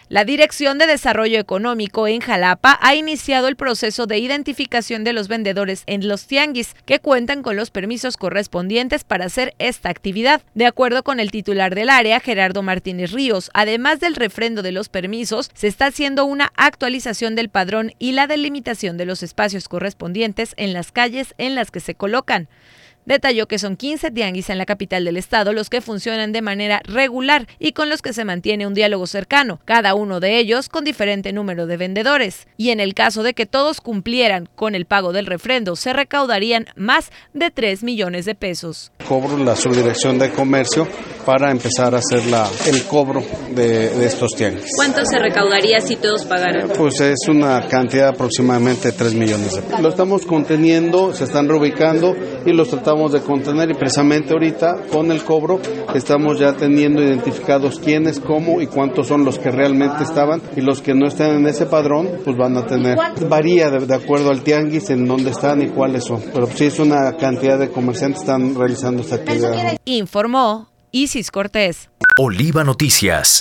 La Dirección de Desarrollo Económico en Jalapa ha iniciado el proceso de identificación de los vendedores en los tianguis que cuentan con los permisos correspondientes para hacer esta actividad. De acuerdo con el titular del área, Gerardo Martínez Ríos, además del refrendo de los permisos, se está haciendo una actualización del padrón y la delimitación de los espacios correspondientes en las calles en las que se colocan. Detalló que son 15 tianguis en la capital del estado los que funcionan de manera regular y con los que se mantiene un diálogo cercano, cada uno de ellos con diferente número de vendedores. Y en el caso de que todos cumplieran con el pago del refrendo, se recaudarían más de 3 millones de pesos. Cobro la Subdirección de Comercio para empezar a hacer el cobro de estos tianguis. ¿Cuánto se recaudaría si todos pagaran? Pues es una cantidad aproximadamente de 3 millones de pesos. Lo estamos conteniendo, se están reubicando y los tratamos de contener, y precisamente ahorita con el cobro estamos ya teniendo identificados quiénes, cómo y cuántos son los que realmente estaban, y los que no están en ese padrón pues van a tener, varía de acuerdo al tianguis en dónde están y cuáles son, pero sí es una cantidad de comerciantes que están realizando esta actividad. Informó Isis Cortés. Oliva Noticias.